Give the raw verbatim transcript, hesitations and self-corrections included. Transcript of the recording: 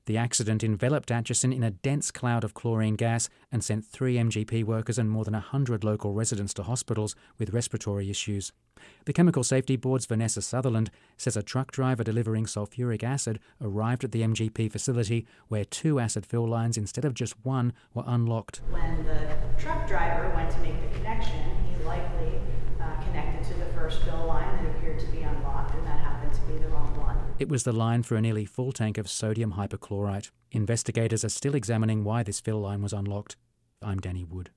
The accident enveloped Atchison in a dense cloud of chlorine gas and sent three M G P workers and more than one hundred local residents to hospitals with respiratory issues. The Chemical Safety Board's Vanessa Sutherland says a truck driver delivering sulfuric acid arrived at the M G P facility where two acid fill lines instead of just one were unlocked. When the truck driver went to make the connection, he likely uh, connected to the first fill line that appeared to be unlocked, and that happened to be the wrong one. It was the line for a nearly full tank of sodium hypochlorite. Investigators are still examining why this fill line was unlocked. I'm Danny Wood.